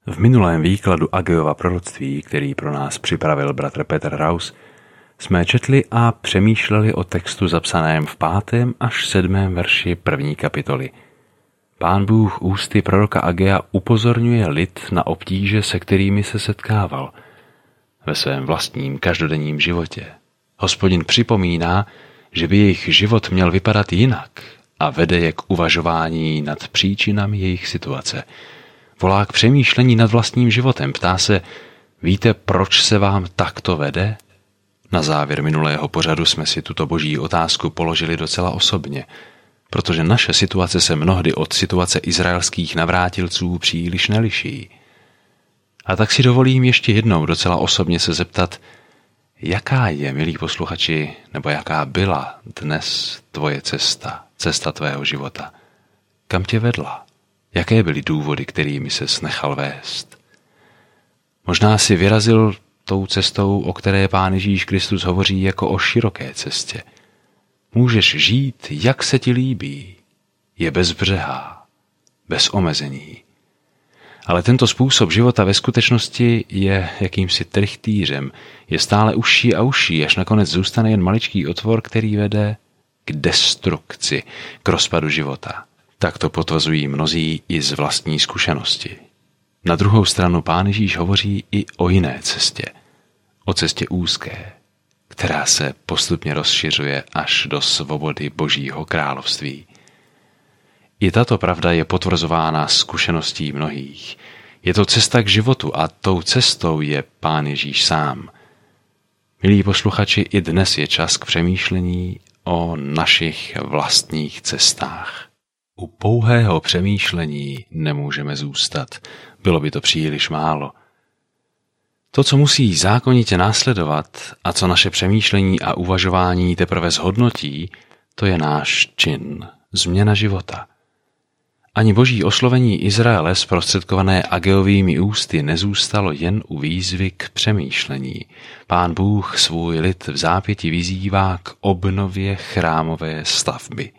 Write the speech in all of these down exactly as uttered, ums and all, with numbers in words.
V minulém výkladu Agejova proroctví, který pro nás připravil bratr Petr Raus, jsme četli a přemýšleli o textu zapsaném v pátém až sedmém verši první kapitoly. Pán Bůh ústy proroka Ageja upozorňuje lid na obtíže, se kterými se setkával ve svém vlastním každodenním životě. Hospodin připomíná, že by jejich život měl vypadat jinak a vede je k uvažování nad příčinami jejich situace. Volá k přemýšlení nad vlastním životem. Ptá se, víte, proč se vám takto vede? Na závěr minulého pořadu jsme si tuto boží otázku položili docela osobně, protože naše situace se mnohdy od situace izraelských navrátilců příliš neliší. A tak si dovolím ještě jednou docela osobně se zeptat, jaká je, milí posluchači, nebo jaká byla dnes tvoje cesta, cesta tvého života? Kam tě vedla? Jaké byly důvody, kterými ses nechal vést? Možná si vyrazil tou cestou, o které Pán Ježíš Kristus hovoří jako o široké cestě. Můžeš žít, jak se ti líbí. Je bezbřehá, bez omezení. Ale tento způsob života ve skutečnosti je jakýmsi trychtýřem, je stále užší a užší, až nakonec zůstane jen maličký otvor, který vede k destrukci, k rozpadu života. Tak to potvrzují mnozí i z vlastní zkušenosti. Na druhou stranu Pán Ježíš hovoří i o jiné cestě, o cestě úzké, která se postupně rozšiřuje až do svobody Božího království. I tato pravda je potvrzována zkušeností mnohých. Je to cesta k životu a tou cestou je Pán Ježíš sám. Milí posluchači, i dnes je čas k přemýšlení o našich vlastních cestách. U pouhého přemýšlení nemůžeme zůstat. Bylo by to příliš málo. To, co musí zákonitě následovat a co naše přemýšlení a uvažování teprve zhodnotí, to je náš čin, změna života. Ani boží oslovení Izraele zprostředkované Agejovými ústy nezůstalo jen u výzvy k přemýšlení. Pán Bůh svůj lid v zápěti vyzývá k obnově chrámové stavby.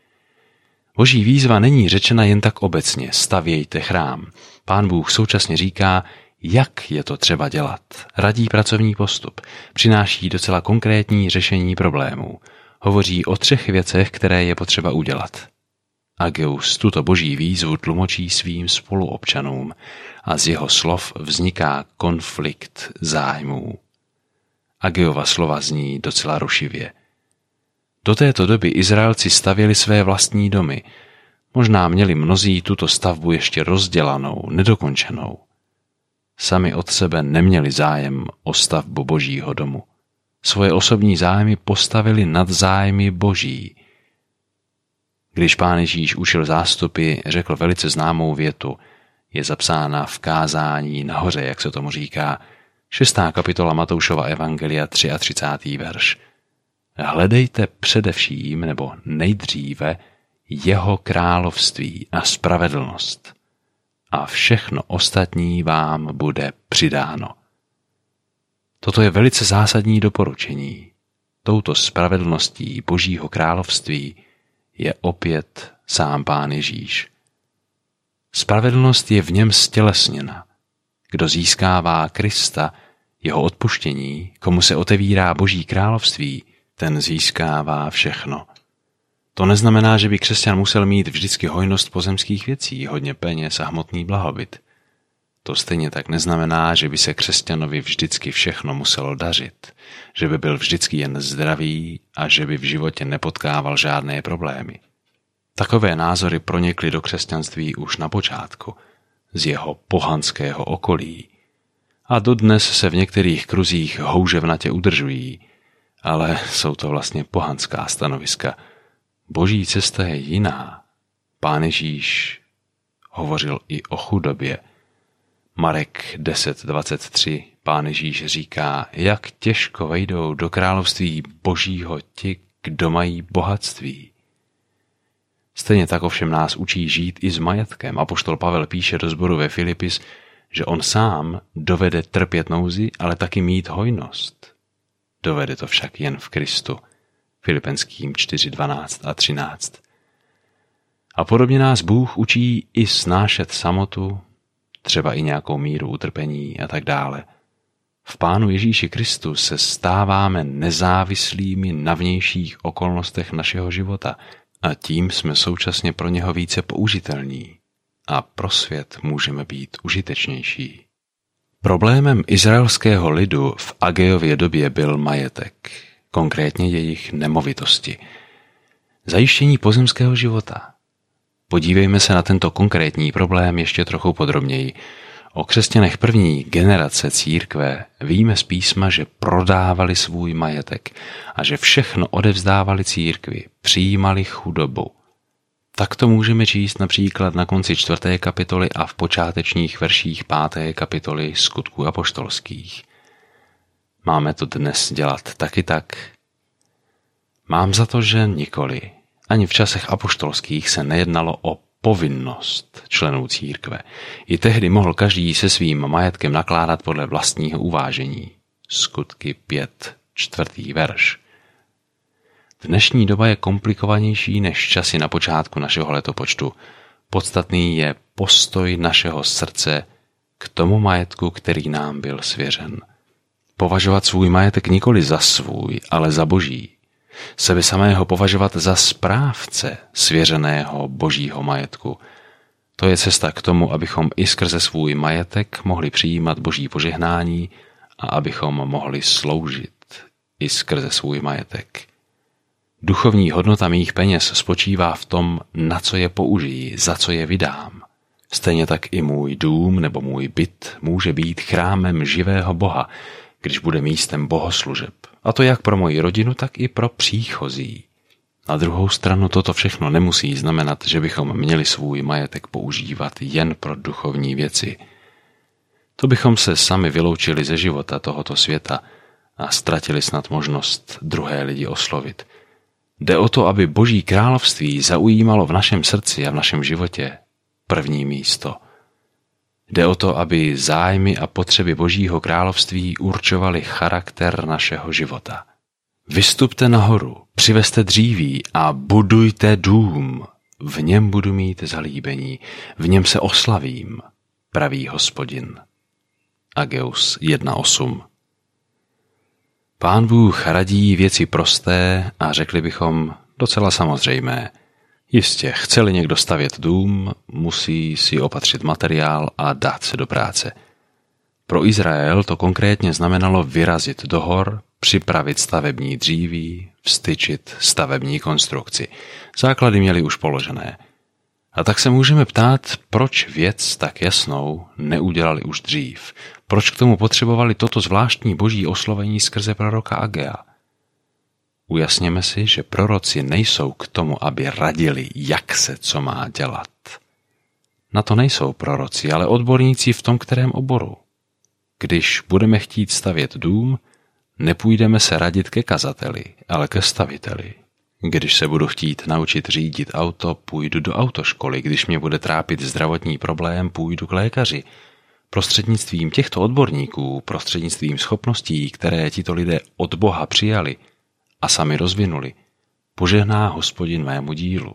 Boží výzva není řečena jen tak obecně, stavějte chrám. Pán Bůh současně říká, jak je to třeba dělat. Radí pracovní postup, přináší docela konkrétní řešení problémů. Hovoří o třech věcech, které je potřeba udělat. Ageus tuto boží výzvu tlumočí svým spoluobčanům a z jeho slov vzniká konflikt zájmů. Agejova slova zní docela rušivě. Do této doby Izraelci stavěli své vlastní domy. Možná měli mnozí tuto stavbu ještě rozdělanou, nedokončenou. Sami od sebe neměli zájem o stavbu Božího domu. Svoje osobní zájmy postavili nad zájmy Boží. Když Pán Ježíš učil zástupy, řekl velice známou větu, je zapsána v kázání nahoře, jak se tomu říká, šestá kapitola Matoušova evangelia, třicátý třetí verš. Hledejte především, nebo nejdříve, jeho království a spravedlnost a všechno ostatní vám bude přidáno. Toto je velice zásadní doporučení. Touto spravedlností Božího království je opět sám Pán Ježíš. Spravedlnost je v něm stělesněna. Kdo získává Krista, jeho odpuštění, komu se otevírá Boží království, ten získává všechno. To neznamená, že by křesťan musel mít vždycky hojnost pozemských věcí, hodně peněz a hmotný blahobyt. To stejně tak neznamená, že by se křesťanovi vždycky všechno muselo dařit, že by byl vždycky jen zdravý a že by v životě nepotkával žádné problémy. Takové názory pronikly do křesťanství už na počátku, z jeho pohanského okolí. A dodnes se v některých kruzích houževnatě udržují, ale jsou to vlastně pohanská stanoviska. Boží cesta je jiná. Pán Ježíš hovořil i o chudobě. Marek deset dvacet tři, Pán Ježíš říká, jak těžko vejdou do království Božího ti, kdo mají bohatství. Stejně tak ovšem nás učí žít i s majetkem. Apoštol Pavel píše do sboru ve Filipis, že on sám dovede trpět nouzi, ale taky mít hojnost. Dovede to však jen v Kristu. Filipenským čtyři dvanáct a třináct. A podobně nás Bůh učí i snášet samotu, třeba i nějakou míru utrpení a tak dále. V Pánu Ježíši Kristu se stáváme nezávislými na vnějších okolnostech našeho života a tím jsme současně pro něho více použitelní a pro svět můžeme být užitečnější. Problémem izraelského lidu v Agejově době byl majetek, konkrétně jejich nemovitosti. Zajištění pozemského života. Podívejme se na tento konkrétní problém ještě trochu podrobněji. O křesťanech první generace církve víme z písma, že prodávali svůj majetek a že všechno odevzdávali církvi, přijímali chudobu. Tak to můžeme číst například na konci čtvrté kapitoly a v počátečních verších páté kapitoly Skutků apoštolských. Máme to dnes dělat taky tak? Mám za to, že nikoli. Ani v časech apoštolských se nejednalo o povinnost členů církve. I tehdy mohl každý se svým majetkem nakládat podle vlastního uvážení. Skutky pět, čtvrtý verš. Dnešní doba je komplikovanější než časy na počátku našeho letopočtu. Podstatný je postoj našeho srdce k tomu majetku, který nám byl svěřen. Považovat svůj majetek nikoli za svůj, ale za boží. Sebe samého považovat za správce svěřeného božího majetku. To je cesta k tomu, abychom i skrze svůj majetek mohli přijímat boží požehnání a abychom mohli sloužit i skrze svůj majetek. Duchovní hodnota mých peněz spočívá v tom, na co je použijí, za co je vydám. Stejně tak i můj dům nebo můj byt může být chrámem živého Boha, když bude místem bohoslužeb. A to jak pro moji rodinu, tak i pro příchozí. Na druhou stranu toto všechno nemusí znamenat, že bychom měli svůj majetek používat jen pro duchovní věci. To bychom se sami vyloučili ze života tohoto světa a ztratili snad možnost druhé lidi oslovit. Jde o to, aby Boží království zaujímalo v našem srdci a v našem životě první místo. Jde o to, aby zájmy a potřeby Božího království určovaly charakter našeho života. Vystupte nahoru, přivezte dříví a budujte dům. V něm budu mít zalíbení, v něm se oslavím, praví Hospodin. Ageus jedna osm. Pán Bůh radí věci prosté a řekli bychom docela samozřejmé. Jistě, chce-li někdo stavět dům, musí si opatřit materiál a dát se do práce. Pro Izrael to konkrétně znamenalo vyrazit do hor, připravit stavební dříví, vstyčit stavební konstrukci. Základy měli už položené. A tak se můžeme ptát, proč věc tak jasnou neudělali už dřív. Proč k tomu potřebovali toto zvláštní boží oslovení skrze proroka Agea? Ujasněme si, že proroci nejsou k tomu, aby radili, jak se co má dělat. Na to nejsou proroci, ale odborníci v tom kterém oboru. Když budeme chtít stavět dům, nepůjdeme se radit ke kazateli, ale ke staviteli. Když se budu chtít naučit řídit auto, půjdu do autoškoly. Když mě bude trápit zdravotní problém, půjdu k lékaři. Prostřednictvím těchto odborníků, prostřednictvím schopností, které tito lidé od Boha přijali a sami rozvinuli, požehná Hospodin mému dílu.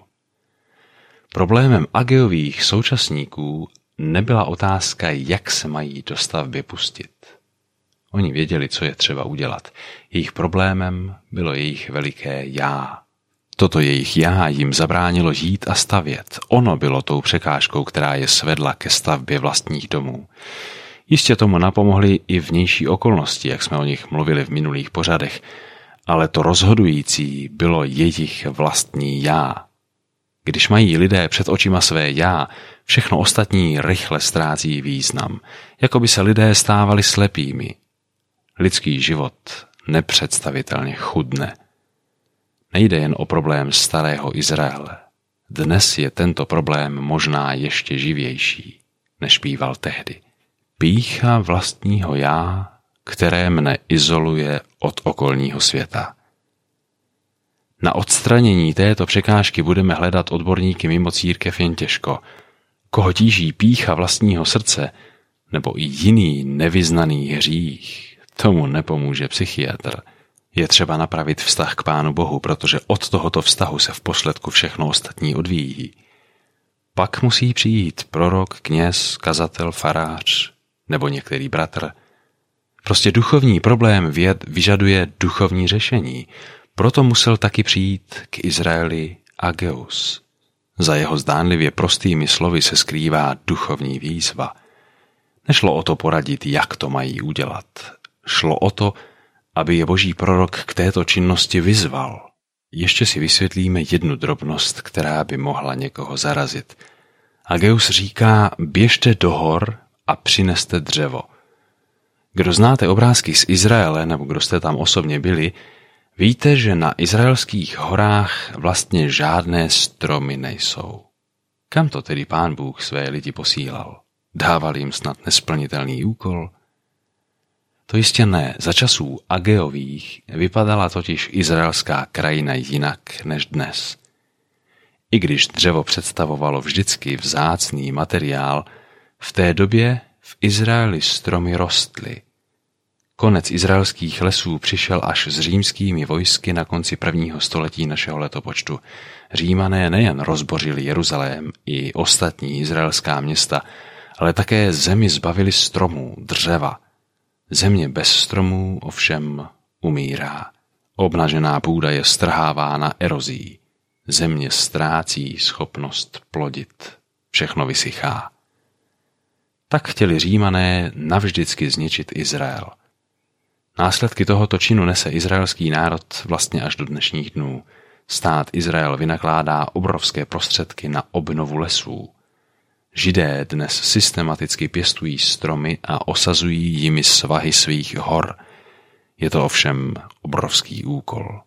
Problémem Agejových současníků nebyla otázka, jak se mají do stavby pustit. Oni věděli, co je třeba udělat. Jejich problémem bylo jejich veliké já. Toto jejich já jim zabránilo žít a stavět. Ono bylo tou překážkou, která je svedla ke stavbě vlastních domů. Jistě tomu napomohly i vnější okolnosti, jak jsme o nich mluvili v minulých pořadech, ale to rozhodující bylo jejich vlastní já. Když mají lidé před očima své já, všechno ostatní rychle ztrácí význam, jako by se lidé stávali slepými. Lidský život nepředstavitelně chudne. Nejde jen o problém starého Izraele. Dnes je tento problém možná ještě živější, než býval tehdy. Pýcha vlastního já, které mne izoluje od okolního světa. Na odstranění této překážky budeme hledat odborníky mimo církev jen těžko. Koho tíží pýcha vlastního srdce, nebo i jiný nevyznaný hřích, tomu nepomůže psychiatr. Je třeba napravit vztah k Pánu Bohu, protože od tohoto vztahu se v posledku všechno ostatní odvíjí. pak musí přijít prorok, kněz, kazatel, farář nebo některý bratr. Prostě duchovní problém vyžaduje duchovní řešení, proto musel taky přijít k Izraeli Ageus. Za jeho zdánlivě prostými slovy se skrývá duchovní výzva. Nešlo o to poradit, jak to mají udělat. Šlo o to, aby je boží prorok k této činnosti vyzval. Ještě si vysvětlíme jednu drobnost, která by mohla někoho zarazit. Ageus říká, běžte do hor a přineste dřevo. Kdo znáte obrázky z Izraele, nebo kdo jste tam osobně byli, víte, že na izraelských horách vlastně žádné stromy nejsou. Kam to tedy Pán Bůh své lidi posílal? Dával jim snad nesplnitelný úkol? To jistě ne. Za časů Ageových vypadala totiž izraelská krajina jinak než dnes. I když dřevo představovalo vždycky vzácný materiál, v té době v Izraeli stromy rostly. Konec izraelských lesů přišel až s římskými vojsky na konci prvního století našeho letopočtu. Římané nejen rozbořili Jeruzalém i ostatní izraelská města, ale také zemi zbavili stromů, dřeva. Země bez stromů ovšem umírá. Obnažená půda je strhávána erozí. Země ztrácí schopnost plodit. Všechno vysychá. Tak chtěli Římané navždycky zničit Izrael. Následky tohoto činu nese izraelský národ vlastně až do dnešních dnů. Stát Izrael vynakládá obrovské prostředky na obnovu lesů. Židé dnes systematicky pěstují stromy a osazují jimi svahy svých hor. Je to ovšem obrovský úkol.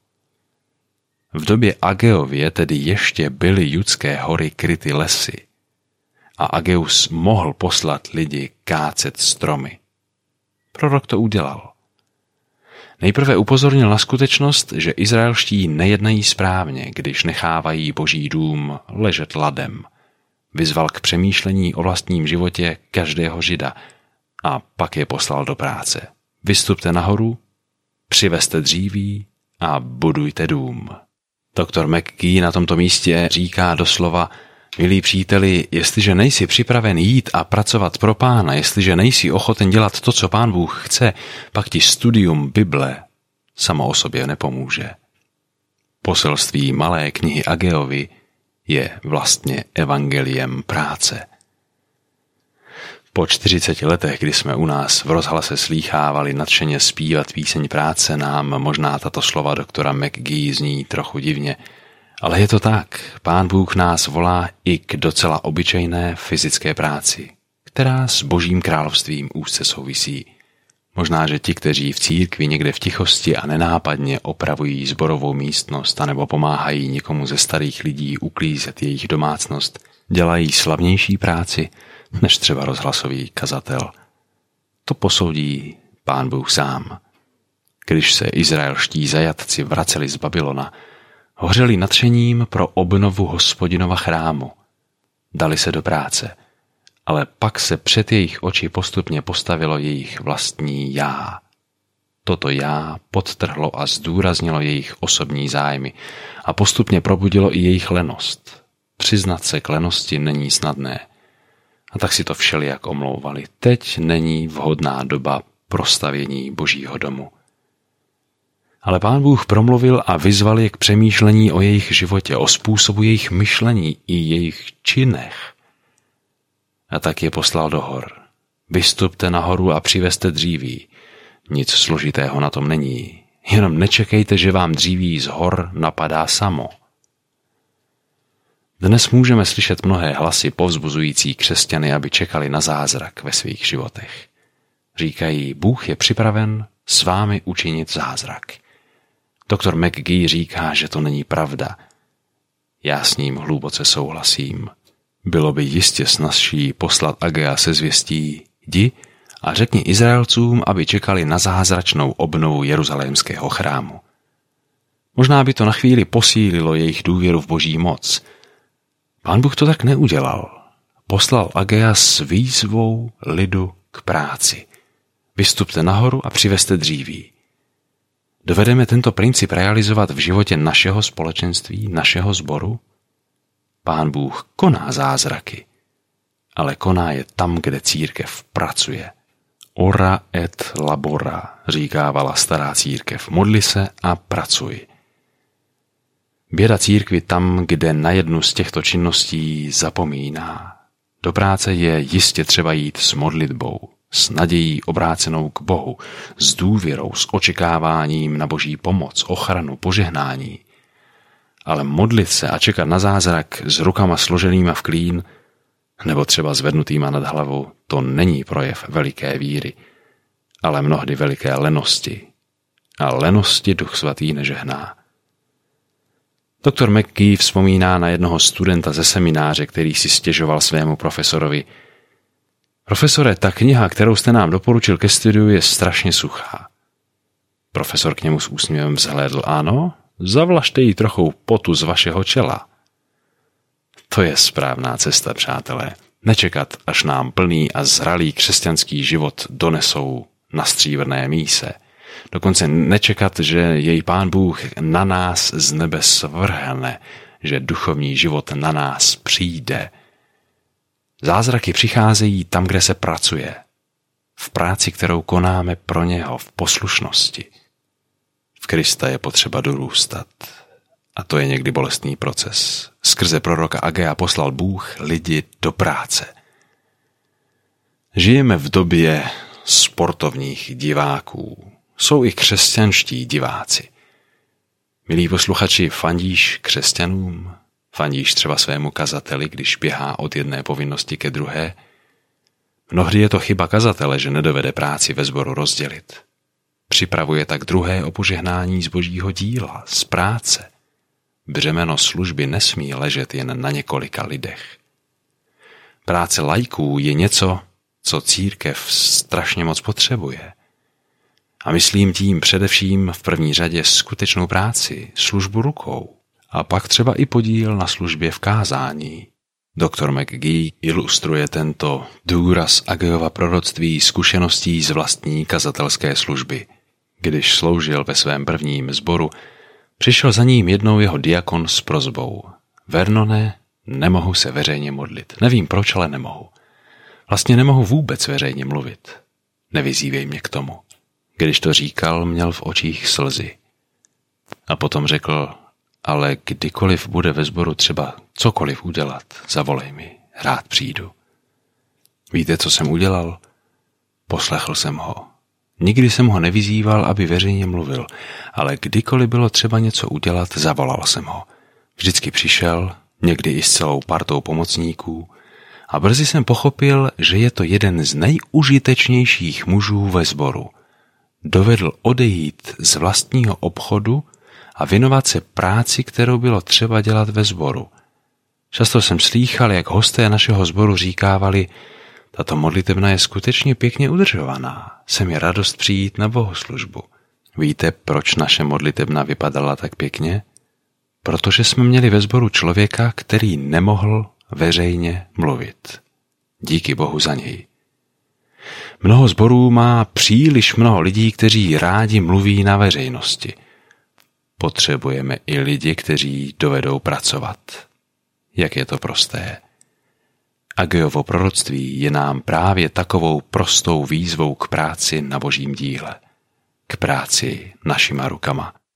V době Ageově tedy ještě byly judské hory kryty lesy a Ageus mohl poslat lidi kácet stromy. Prorok to udělal. Nejprve upozornil na skutečnost, že izraelští nejednají správně, když nechávají boží dům ležet ladem. Vyzval k přemýšlení o vlastním životě každého Žida a pak je poslal do práce. Vystupte nahoru, přivezte dříví a budujte dům. Doktor McGee na tomto místě říká doslova, milí příteli, jestliže nejsi připraven jít a pracovat pro Pána, jestliže nejsi ochoten dělat to, co Pán Bůh chce, pak ti studium Bible samo o sobě nepomůže. Poselství malé knihy Ageovy je vlastně evangeliem práce. Po čtyřiceti letech, kdy jsme u nás v rozhlase slýchávali nadšeně zpívat píseň práce, nám možná tato slova doktora McGee zní trochu divně, ale je to tak. Pán Bůh nás volá i k docela obyčejné fyzické práci, která s Božím královstvím úzce souvisí. Možná, že ti, kteří v církvi někde v tichosti a nenápadně opravují sborovou místnost anebo pomáhají někomu ze starých lidí uklízet jejich domácnost, dělají slavnější práci než třeba rozhlasový kazatel. To posoudí Pán Bůh sám. Když se izraelští zajatci vraceli z Babylona, hořeli nadšením pro obnovu Hospodinova chrámu. Dali se do práce, ale pak se před jejich oči postupně postavilo jejich vlastní já. Toto já podtrhlo a zdůraznilo jejich osobní zájmy a postupně probudilo i jejich lenost. Přiznat se k lenosti není snadné. A tak si to všelijak omlouvali. Teď není vhodná doba pro stavění Božího domu. Ale Pán Bůh promluvil a vyzval je k přemýšlení o jejich životě, o způsobu jejich myšlení i jejich činech. A tak je poslal do hor. Vystupte nahoru a přivezte dříví. Nic složitého na tom není. Jenom nečekejte, že vám dříví z hor napadá samo. Dnes můžeme slyšet mnohé hlasy povzbuzující křesťany, aby čekali na zázrak ve svých životech. Říkají, Bůh je připraven s vámi učinit zázrak. Doktor McGee říká, že to není pravda. Já s ním hluboce souhlasím. Bylo by jistě snazší poslat Agea se zvěstí, jdi a řekni Izraelcům, aby čekali na zázračnou obnovu jeruzalémského chrámu. Možná by to na chvíli posílilo jejich důvěru v Boží moc. Pán Bůh to tak neudělal. Poslal Agea s výzvou lidu k práci. Vystupte nahoru a přivezte dříví. Dovedeme tento princip realizovat v životě našeho společenství, našeho sboru? Pán Bůh koná zázraky, ale koná je tam, kde církev pracuje. Ora et labora, říkávala stará církev. Modli se a pracuj. Běda církvi tam, kde na jednu z těchto činností zapomíná. Do práce je jistě třeba jít s modlitbou, s nadějí obrácenou k Bohu, s důvěrou, s očekáváním na Boží pomoc, ochranu, požehnání. Ale modlit se a čekat na zázrak s rukama složenýma v klín, nebo třeba zvednutýma nad hlavou, to není projev veliké víry, ale mnohdy veliké lenosti. A lenosti Duch Svatý nežehná. Doktor McGee vzpomíná na jednoho studenta ze semináře, který si stěžoval svému profesorovi: Profesore, ta kniha, kterou jste nám doporučil ke studiu, je strašně suchá. Profesor k němu s úsměvem vzhlédl: Ano, zavlažte jí trochu potu z vašeho čela. To je správná cesta, přátelé. Nečekat, až nám plný a zralý křesťanský život donesou na stříbrné míse. Dokonce nečekat, že jej Pán Bůh na nás z nebe svrhne, že duchovní život na nás přijde. Zázraky přicházejí tam, kde se pracuje. V práci, kterou konáme pro něho, v poslušnosti. V Krista je potřeba dorůstat. A to je někdy bolestný proces. Skrze proroka Agea poslal Bůh lidi do práce. Žijeme v době sportovních diváků. Jsou i křesťanští diváci. Milí posluchači, fandíš křesťanům? Fandíš třeba svému kazateli, když běhá od jedné povinnosti ke druhé? Mnohdy je to chyba kazatele, že nedovede práci ve sboru rozdělit. Připravuje tak druhé o požehnání z Božího díla, z práce. Břemeno služby nesmí ležet jen na několika lidech. Práce laiků je něco, co církev strašně moc potřebuje. A myslím tím především v první řadě skutečnou práci, službu rukou a pak třeba i podíl na službě v kázání. Doktor McGee ilustruje tento důraz Ageova proroctví zkušeností z vlastní kazatelské služby. Když sloužil ve svém prvním sboru, přišel za ním jednou jeho diakon s prosbou: Vernone, nemohu se veřejně modlit. Nevím proč, ale nemohu. Vlastně nemohu vůbec veřejně mluvit. Nevyzývej mě k tomu. Když to říkal, měl v očích slzy. A potom řekl: ale kdykoliv bude ve sboru třeba cokoliv udělat, zavolej mi, rád přijdu. Víte, co jsem udělal? Poslechl jsem ho. Nikdy jsem ho nevyzýval, aby veřejně mluvil, ale kdykoliv bylo třeba něco udělat, zavolal jsem ho. Vždycky přišel, někdy i s celou partou pomocníků, a brzy jsem pochopil, že je to jeden z nejužitečnějších mužů ve sboru. Dovedl odejít z vlastního obchodu a věnovat se práci, kterou bylo třeba dělat ve sboru. Často jsem slýchal, jak hosté našeho sboru říkávali: tato modlitebna je skutečně pěkně udržovaná. Se mi radost přijít na bohoslužbu. Víte, proč naše modlitebna vypadala tak pěkně? Protože jsme měli ve sboru člověka, který nemohl veřejně mluvit. Díky Bohu za něj. Mnoho sborů má příliš mnoho lidí, kteří rádi mluví na veřejnosti. Potřebujeme i lidi, kteří dovedou pracovat. Jak je to prosté. Ageovo proroctví je nám právě takovou prostou výzvou k práci na Božím díle. K práci našima rukama.